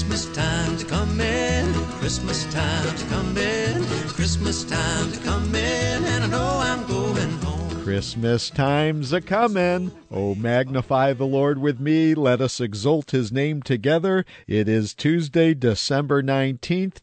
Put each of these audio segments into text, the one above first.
Christmas time's coming, Christmas time's coming, Christmas time's coming, and I know I'm going home. Christmas time's a-comin'. Oh, magnify the Lord with me. Let us exalt his name together. It is Tuesday, December 19th,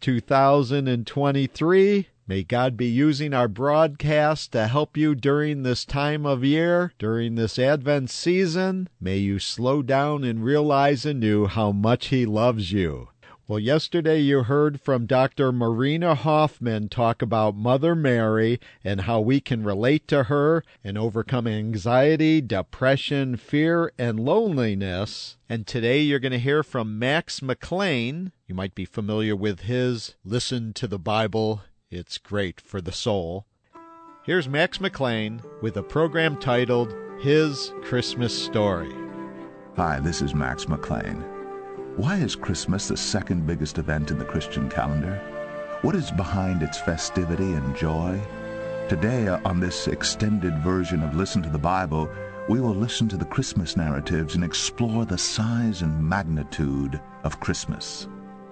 2023. May God be using our broadcast to help you during this time of year, during this Advent season. May you slow down and realize anew how much he loves you. Well, yesterday you heard from Dr. Marina Hoffman talk about Mother Mary and how we can relate to her and overcome anxiety, depression, fear, and loneliness. And today you're going to hear from Max McLean. You might be familiar with his Listen to the Bible. It's great for the soul. Here's Max McLean with a program titled His Christmas Story. Hi, this is Max McLean. Why is Christmas the second biggest event in the Christian calendar? What is behind its festivity and joy? Today, on this extended version of Listen to the Bible, we will listen to the Christmas narratives and explore the size and magnitude of Christmas.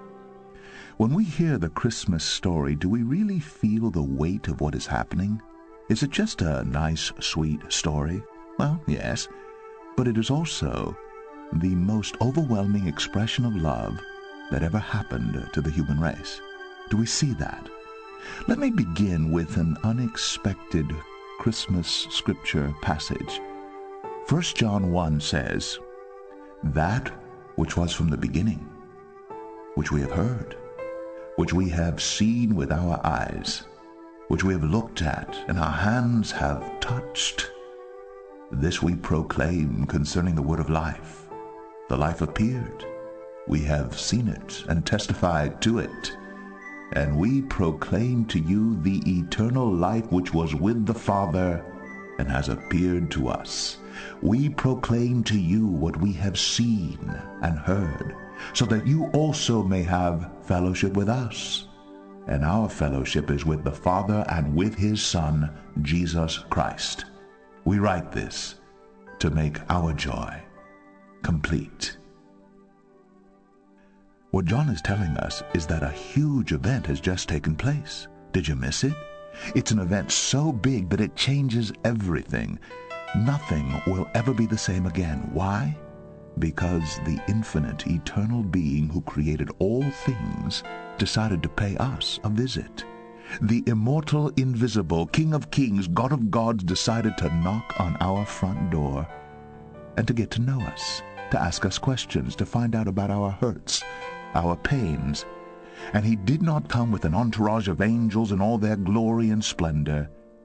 When we hear the Christmas story, do we really feel the weight of what is happening? Is it just a nice, sweet story? Well, yes, but it is also the most overwhelming expression of love that ever happened to the human race. Do we see that? Let me begin with an unexpected Christmas scripture passage. 1 John 1 says, "That which was from the beginning, which we have heard, which we have seen with our eyes, which we have looked at, and our hands have touched, this we proclaim concerning the word of life. The life appeared. We have seen it and testified to it. And we proclaim to you the eternal life which was with the Father and has appeared to us. We proclaim to you what we have seen and heard, so that you also may have fellowship with us. And our fellowship is with the Father and with his Son, Jesus Christ. We write this to make our joy complete." What John is telling us is that a huge event has just taken place. Did you miss it? It's an event so big that it changes everything. Nothing will ever be the same again. Why? Because the infinite, eternal being who created all things decided to pay us a visit. The immortal, invisible King of Kings, God of Gods decided to knock on our front door and to get to know us, to ask us questions, to find out about our hurts, our pains. And he did not come with an entourage of angels in all their glory and splendor.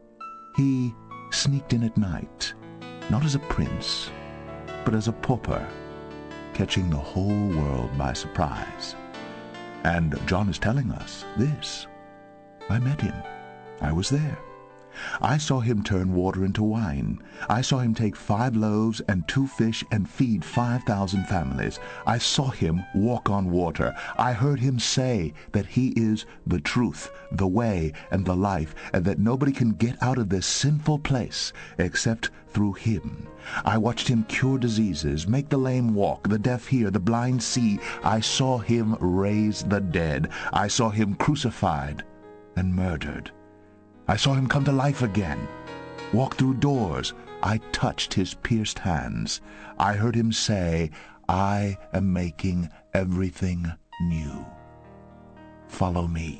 He sneaked in at night, not as a prince, but as a pauper, catching the whole world by surprise. And John is telling us this. I met him. I was there. I saw him turn water into wine. I saw him take 5 loaves and 2 fish and feed 5,000 families. I saw him walk on water. I heard him say that he is the truth, the way, and the life, and that nobody can get out of this sinful place except through him. I watched him cure diseases, make the lame walk, the deaf hear, the blind see. I saw him raise the dead. I saw him crucified and murdered. I saw him come to life again, walk through doors. I touched his pierced hands. I heard him say, I am making everything new. Follow me.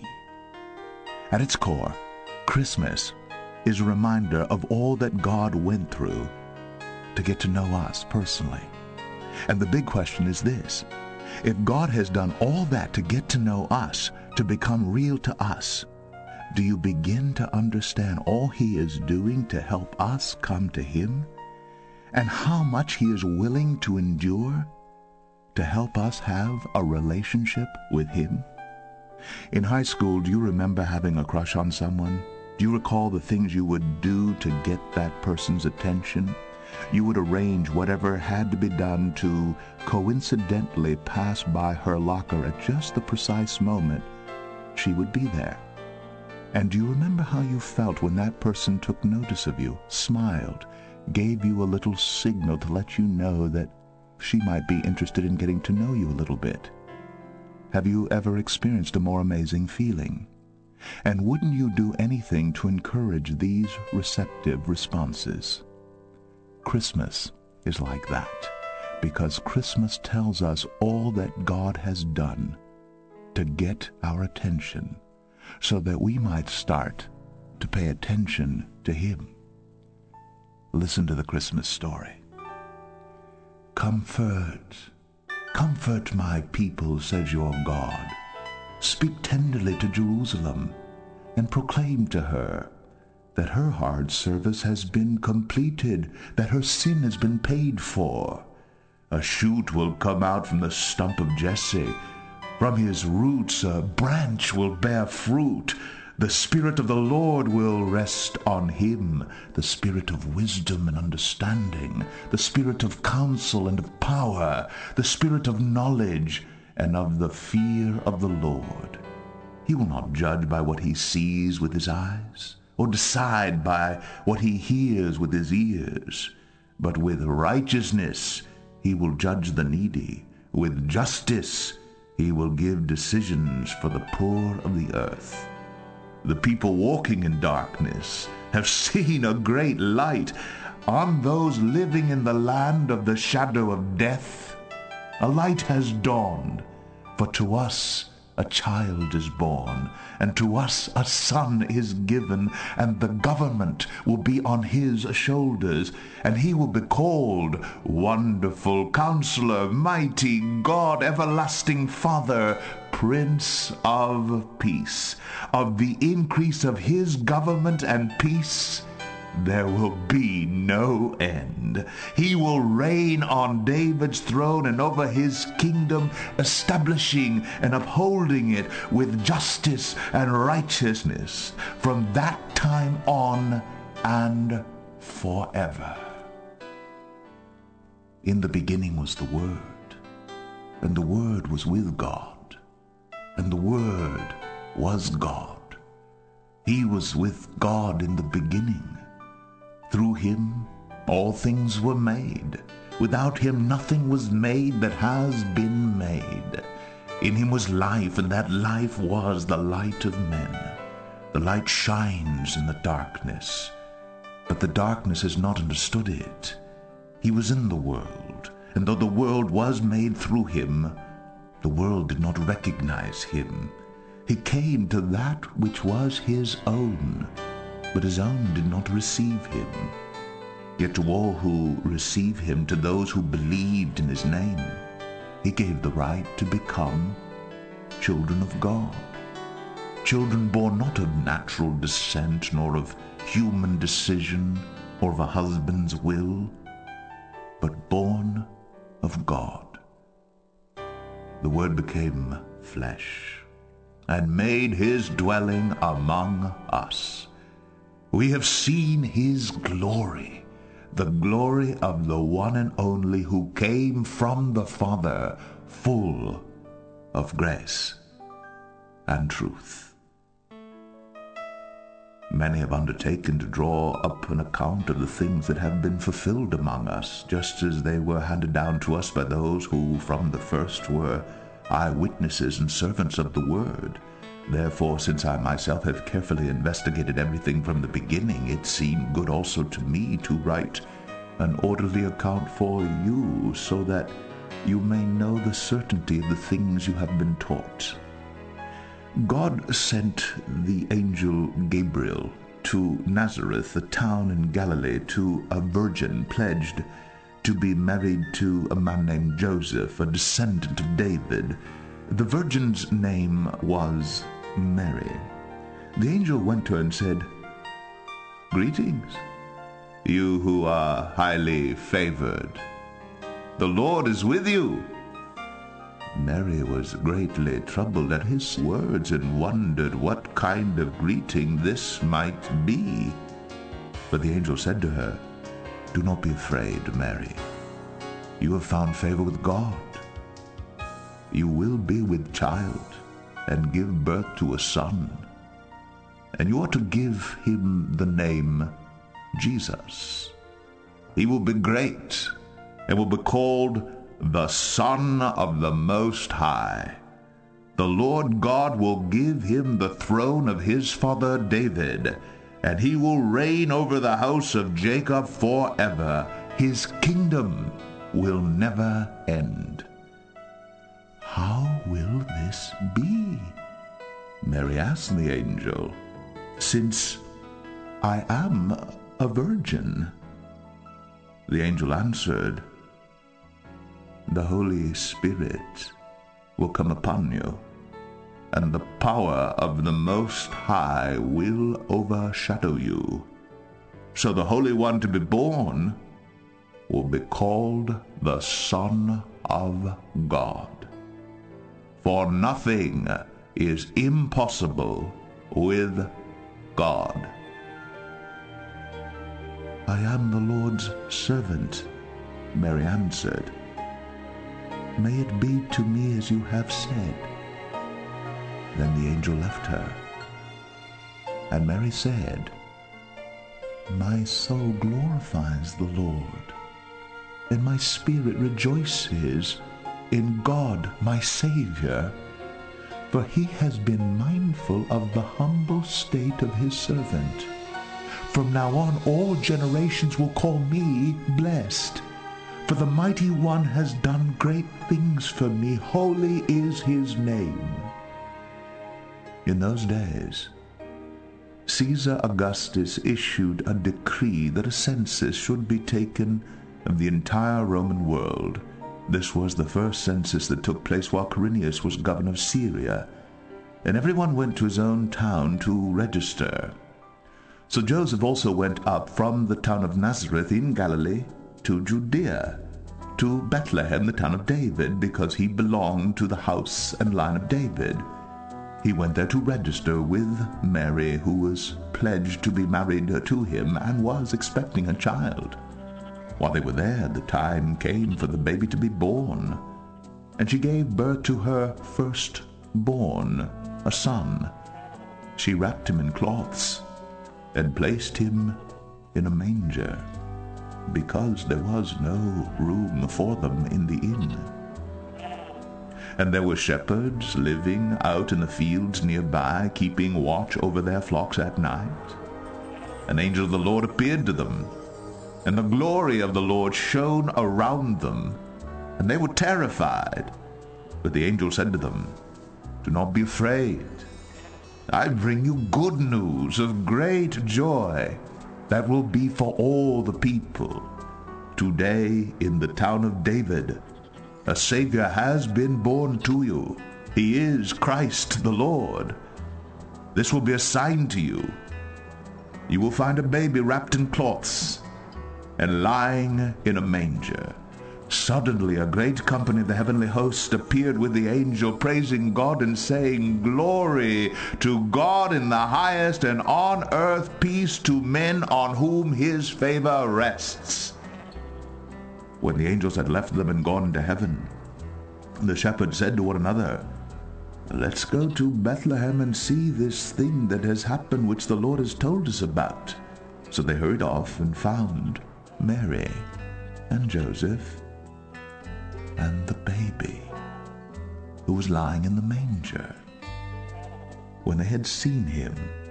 At its core, Christmas is a reminder of all that God went through to get to know us personally. And the big question is this: if God has done all that to get to know us, to become real to us, do you begin to understand all he is doing to help us come to him? And how much he is willing to endure to help us have a relationship with him? In high school, do you remember having a crush on someone? Do you recall the things you would do to get that person's attention? You would arrange whatever had to be done to coincidentally pass by her locker at just the precise moment she would be there. And do you remember how you felt when that person took notice of you, smiled, gave you a little signal to let you know that she might be interested in getting to know you a little bit? Have you ever experienced a more amazing feeling? And wouldn't you do anything to encourage these receptive responses? Christmas is like that, because Christmas tells us all that God has done to get our attention, so that we might start to pay attention to Him. Listen to the Christmas story. Comfort, comfort my people, says your God. Speak tenderly to Jerusalem, and proclaim to her that her hard service has been completed, that her sin has been paid for. A shoot will come out from the stump of Jesse. From his roots a branch will bear fruit. The Spirit of the Lord will rest on him, the Spirit of wisdom and understanding, the Spirit of counsel and of power, the Spirit of knowledge and of the fear of the Lord. He will not judge by what he sees with his eyes, or decide by what he hears with his ears, but with righteousness he will judge the needy. With justice he will give decisions for the poor of the earth. The people walking in darkness have seen a great light. On those living in the land of the shadow of death, a light has dawned. For to us a child is born, and to us a son is given, and the government will be on his shoulders, and he will be called Wonderful Counselor, Mighty God, Everlasting Father, Prince of Peace. Of the increase of his government and peace there will be no end. He will reign on David's throne and over his kingdom, establishing and upholding it with justice and righteousness from that time on and forever. In the beginning was the Word, and the Word was with God, and the Word was God. He was with God in the beginning. Through him all things were made. Without him nothing was made that has been made. In him was life, and that life was the light of men. The light shines in the darkness, but the darkness has not understood it. He was in the world, and though the world was made through him, the world did not recognize him. He came to that which was his own, but his own did not receive him. Yet to all who receive him, to those who believed in his name, he gave the right to become children of God. Children born not of natural descent, nor of human decision, or of a husband's will, but born of God. The Word became flesh, and made his dwelling among us. We have seen his glory, the glory of the one and only who came from the Father, full of grace and truth. Many have undertaken to draw up an account of the things that have been fulfilled among us, just as they were handed down to us by those who from the first were eyewitnesses and servants of the Word. Therefore, since I myself have carefully investigated everything from the beginning, it seemed good also to me to write an orderly account for you, so that you may know the certainty of the things you have been taught. God sent the angel Gabriel to Nazareth, a town in Galilee, to a virgin pledged to be married to a man named Joseph, a descendant of David. The virgin's name was Mary. The angel went to her and said, "Greetings, you who are highly favored. The Lord is with you." Mary was greatly troubled at his words and wondered what kind of greeting this might be. But the angel said to her, "Do not be afraid, Mary. You have found favor with God. You will be with child and give birth to a son, and you are to give him the name Jesus. He will be great and will be called the Son of the Most High. The Lord God will give him the throne of his father David, and he will reign over the house of Jacob forever. His kingdom will never end." "How will this be?" Mary asked the angel, "since I am a virgin?" The angel answered, "The Holy Spirit will come upon you, and the power of the Most High will overshadow you. So the Holy One to be born will be called the Son of God. For nothing is impossible with God." "I am the Lord's servant," Mary answered. "May it be to me as you have said." Then the angel left her. And Mary said, "My soul glorifies the Lord, and my spirit rejoices in God my Savior, for he has been mindful of the humble state of his servant. From now on all generations will call me blessed, for the Mighty One has done great things for me. Holy is his name." In those days, Caesar Augustus issued a decree that a census should be taken of the entire Roman world. This was the first census that took place while Quirinius was governor of Syria, and everyone went to his own town to register. So Joseph also went up from the town of Nazareth in Galilee to Judea, to Bethlehem, the town of David, because he belonged to the house and line of David. He went there to register with Mary, who was pledged to be married to him and was expecting a child. While they were there, the time came for the baby to be born, and she gave birth to her firstborn, a son. She wrapped him in cloths and placed him in a manger, because there was no room for them in the inn. And there were shepherds living out in the fields nearby, keeping watch over their flocks at night. An angel of the Lord appeared to them, and the glory of the Lord shone around them, and they were terrified. But the angel said to them, "Do not be afraid. I bring you good news of great joy that will be for all the people. Today, in the town of David, a Savior has been born to you. He is Christ the Lord. This will be a sign to you. You will find a baby wrapped in cloths and lying in a manger." Suddenly a great company of the heavenly host appeared with the angel, praising God and saying, "Glory to God in the highest, and on earth peace to men on whom his favor rests." When the angels had left them and gone into heaven, the shepherds said to one another, "Let's go to Bethlehem and see this thing that has happened, which the Lord has told us about." So they hurried off and found Mary and Joseph and the baby, who was lying in the manger. When they had seen him,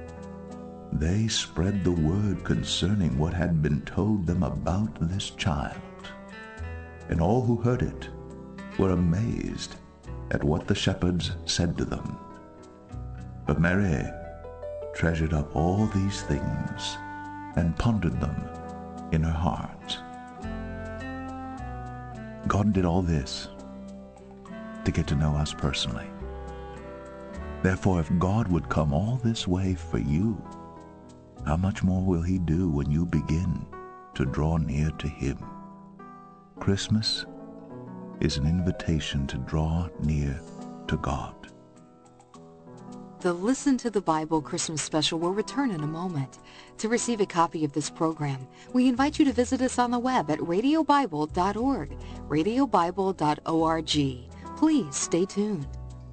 they spread the word concerning what had been told them about this child. And all who heard it were amazed at what the shepherds said to them. But Mary treasured up all these things and pondered them in her heart. God did all this to get to know us personally. Therefore, if God would come all this way for you, how much more will he do when you begin to draw near to him? Christmas is an invitation to draw near to God. The Listen to the Bible Christmas special will return in a moment. To receive a copy of this program, we invite you to visit us on the web at radiobible.org, radiobible.org. Please stay tuned.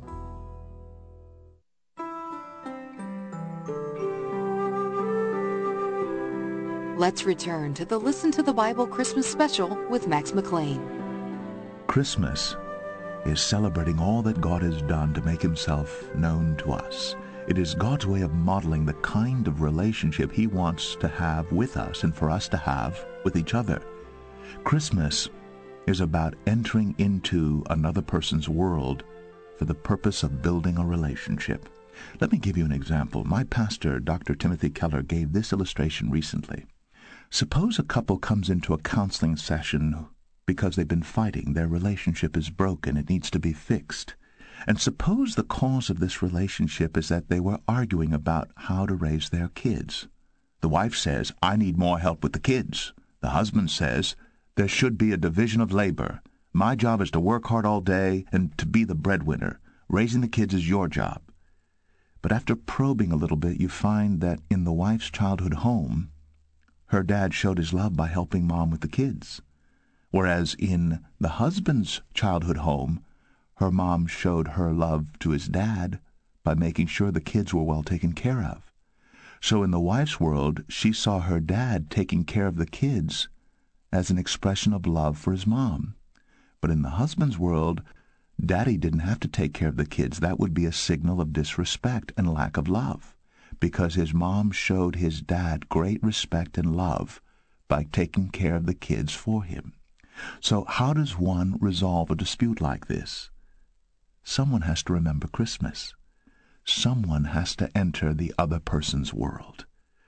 Let's return to the Listen to the Bible Christmas special with Max McLean. Christmas is celebrating all that God has done to make himself known to us. It is God's way of modeling the kind of relationship he wants to have with us and for us to have with each other. Christmas is about entering into another person's world for the purpose of building a relationship. Let me give you an example. My pastor, Dr. Timothy Keller, gave this illustration recently. Suppose a couple comes into a counseling session because they've been fighting. Their relationship is broken. It needs to be fixed. And suppose the cause of this relationship is that they were arguing about how to raise their kids. The wife says, "I need more help with the kids." The husband says, "There should be a division of labor. My job is to work hard all day and to be the breadwinner. Raising the kids is your job." But after probing a little bit, you find that in the wife's childhood home, her dad showed his love by helping mom with the kids. Whereas in the husband's childhood home, her mom showed her love to his dad by making sure the kids were well taken care of. So in the wife's world, she saw her dad taking care of the kids as an expression of love for his mom. But in the husband's world, Daddy didn't have to take care of the kids. That would be a signal of disrespect and lack of love, because his mom showed his dad great respect and love by taking care of the kids for him. So how does one resolve a dispute like this? Someone has to remember Christmas. Someone has to enter the other person's world.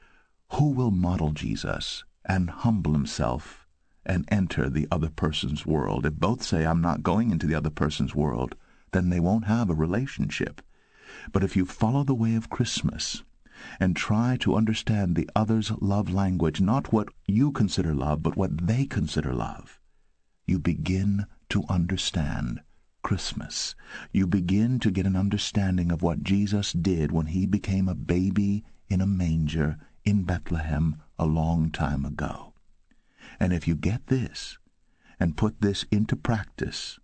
Who will model Jesus and humble himself and enter the other person's world? If both say, "I'm not going into the other person's world," then they won't have a relationship. But if you follow the way of Christmas and try to understand the other's love language, not what you consider love, but what they consider love, you begin to understand Christmas. You begin to get an understanding of what Jesus did when he became a baby in a manger in Bethlehem a long time ago. And if you get this and put this into practice,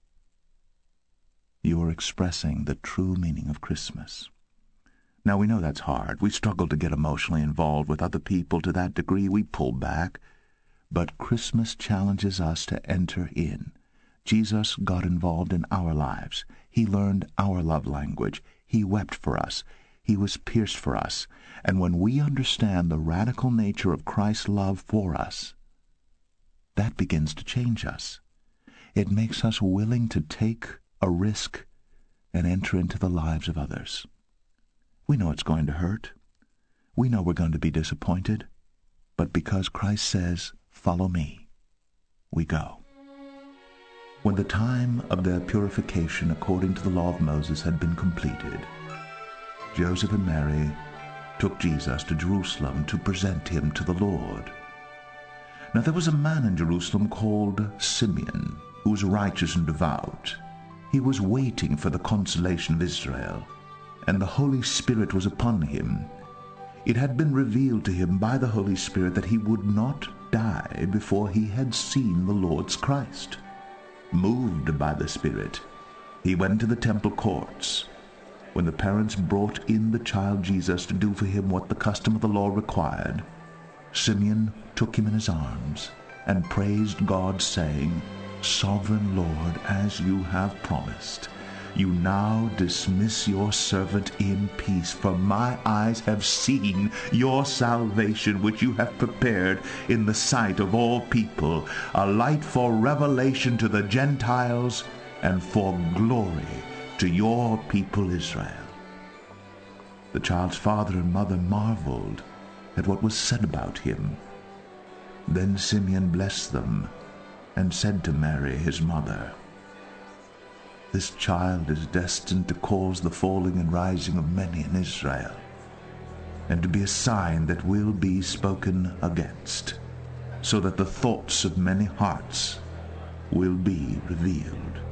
you are expressing the true meaning of Christmas. Now, we know that's hard. We struggle to get emotionally involved with other people to that degree. We pull back. But Christmas challenges us to enter in. Jesus got involved in our lives. He learned our love language. He wept for us. He was pierced for us. And when we understand the radical nature of Christ's love for us, that begins to change us. It makes us willing to take a risk and enter into the lives of others. We know it's going to hurt. We know we're going to be disappointed. But because Christ says, "Follow me," we go. When the time of their purification according to the law of Moses had been completed, Joseph and Mary took Jesus to Jerusalem to present him to the Lord. Now there was a man in Jerusalem called Simeon, who was righteous and devout. He was waiting for the consolation of Israel, and the Holy Spirit was upon him. It had been revealed to him by the Holy Spirit that he would not die before he had seen the Lord's Christ. Moved by the Spirit, he went to the temple courts. When the parents brought in the child Jesus to do for him what the custom of the law required, Simeon took him in his arms and praised God, saying, "Sovereign Lord, as you have promised, you now dismiss your servant in peace, for my eyes have seen your salvation, which you have prepared in the sight of all people, a light for revelation to the Gentiles and for glory to your people Israel." The child's father and mother marveled at what was said about him. Then Simeon blessed them and said to Mary, his mother, "This child is destined to cause the falling and rising of many in Israel, and to be a sign that will be spoken against, so that the thoughts of many hearts will be revealed.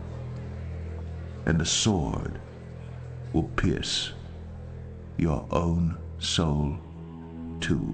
And a sword will pierce your own soul too."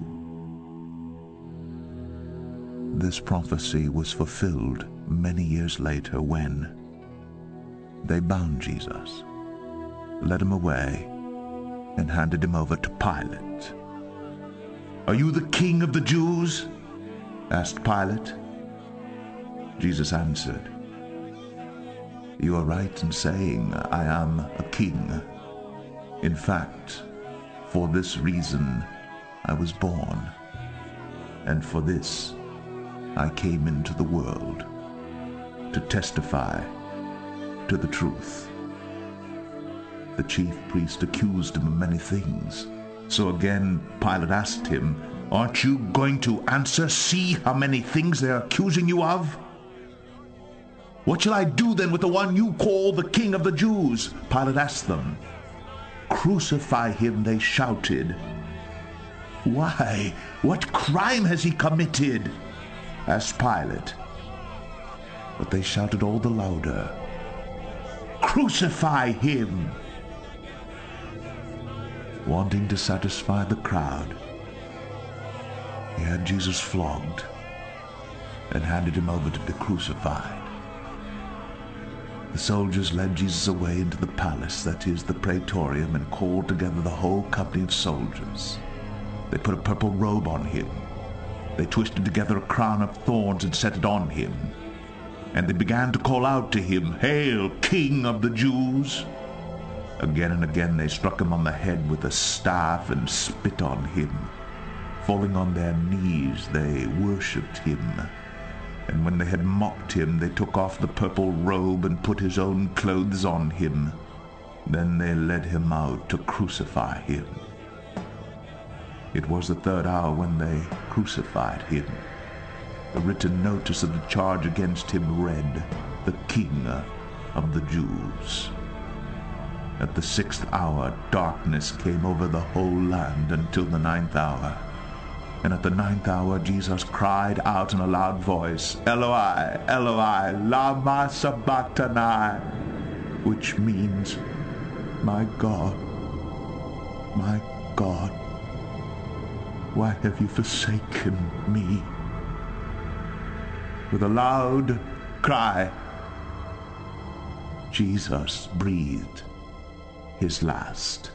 This prophecy was fulfilled many years later when they bound Jesus, led him away, and handed him over to Pilate. "Are you the king of the Jews?" asked Pilate. Jesus answered, You are right in saying I am a king. In fact, for this reason I was born, and for this I came into the world, to testify to the truth. The chief priest accused him of many things. So again Pilate asked him, Aren't you going to answer? See how many things they are accusing you of? What shall I do then with the one you call the King of the Jews? Pilate asked them. Crucify him, they shouted. Why, what crime has he committed? Asked Pilate. But they shouted all the louder, Crucify him! Wanting to satisfy the crowd, he had Jesus flogged and handed him over to be crucified. The soldiers led Jesus away into the palace, that is, the praetorium, and called together the whole company of soldiers. They put a purple robe on him. They twisted together a crown of thorns and set it on him. And they began to call out to him, Hail, King of the Jews! Again and again they struck him on the head with a staff and spit on him. Falling on their knees, they worshipped him. And when they had mocked him, they took off the purple robe and put his own clothes on him. Then they led him out to crucify him. It was the third hour when they crucified him. The written notice of the charge against him read, The King of the Jews. At the 6th hour, darkness came over the whole land until the 9th hour. And at the 9th hour, Jesus cried out in a loud voice, Eloi, Eloi, lama sabachthani, which means, My God, why have you forsaken me? With a loud cry, Jesus breathed his last.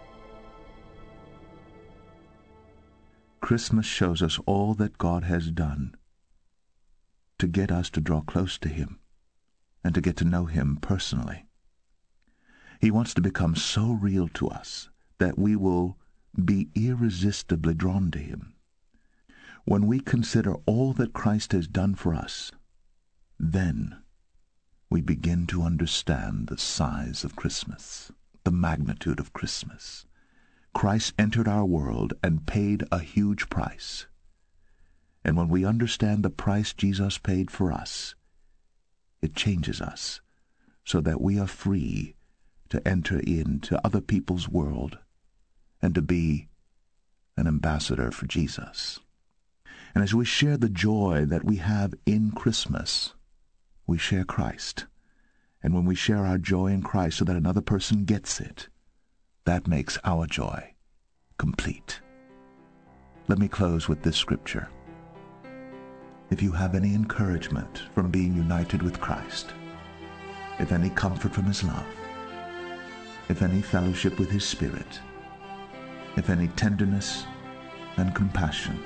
Christmas shows us all that God has done to get us to draw close to him and to get to know him personally. He wants to become so real to us that we will be irresistibly drawn to him. When we consider all that Christ has done for us, then we begin to understand the size of Christmas, the magnitude of Christmas. Christ entered our world and paid a huge price. And when we understand the price Jesus paid for us, it changes us so that we are free to enter into other people's world and to be an ambassador for Jesus. And as we share the joy that we have in Christmas, we share Christ. And when we share our joy in Christ so that another person gets it, that makes our joy complete. Let me close with this scripture. If you have any encouragement from being united with Christ, if any comfort from his love, if any fellowship with his Spirit, if any tenderness and compassion,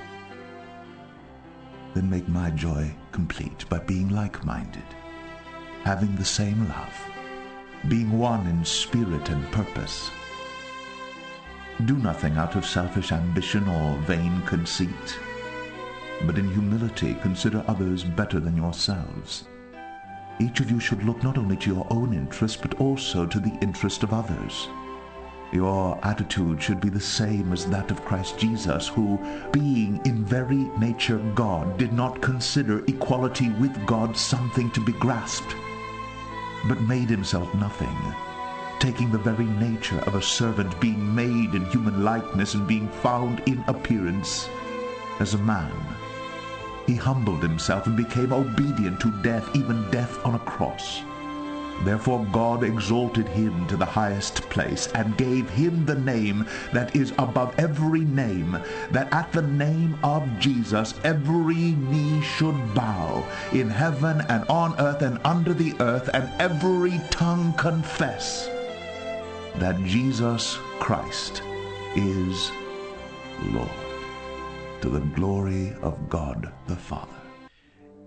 then make my joy complete by being like-minded, having the same love, being one in spirit and purpose. Do nothing out of selfish ambition or vain conceit, but in humility consider others better than yourselves. Each of you should look not only to your own interest, but also to the interest of others. Your attitude should be the same as that of Christ Jesus, who, being in very nature God, did not consider equality with God something to be grasped, but made himself nothing, taking the very nature of a servant, being made in human likeness, and being found in appearance as a man. He humbled himself and became obedient to death, even death on a cross. Therefore God exalted him to the highest place, and gave him the name that is above every name, that at the name of Jesus every knee should bow, in heaven and on earth and under the earth, and every tongue confess that Jesus Christ is Lord, to the glory of God the Father.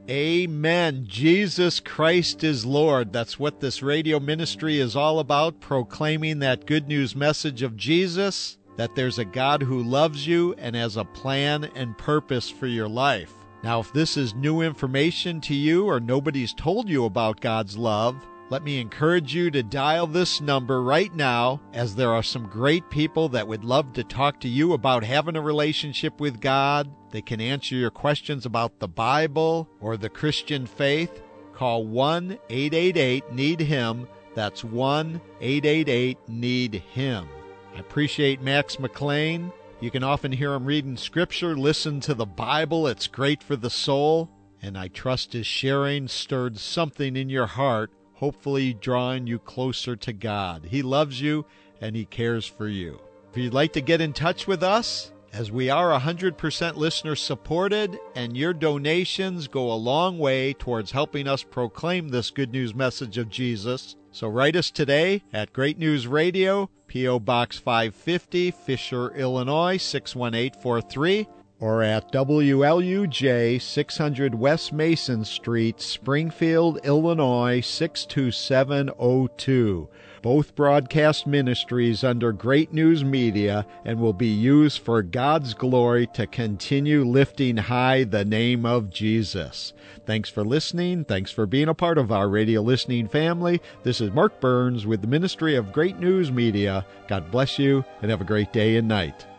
Amen. Jesus Christ is Lord. That's what this radio ministry is all about, proclaiming that good news message of Jesus, that there's a God who loves you and has a plan and purpose for your life. Now, if this is new information to you or nobody's told you about God's love, let me encourage you to dial this number right now, as there are some great people that would love to talk to you about having a relationship with God. They can answer your questions about the Bible or the Christian faith. Call 1-888-NEED-HIM. That's 1-888-NEED-HIM. I appreciate Max McLean. You can often hear him reading Scripture, listen to the Bible. It's great for the soul. And I trust his sharing stirred something in your heart, hopefully drawing you closer to God. He loves you and He cares for you. If you'd like to get in touch with us, as we are 100% listener supported, and your donations go a long way towards helping us proclaim this good news message of Jesus. So write us today at Great News Radio, P.O. Box 550, Fisher, Illinois 61843, or at WLUJ 600 West Mason Street, Springfield, Illinois 62702. Both broadcast ministries under Great News Media and will be used for God's glory to continue lifting high the name of Jesus. Thanks for listening. Thanks for being a part of our radio listening family. This is Mark Burns with the Ministry of Great News Media. God bless you and have a great day and night.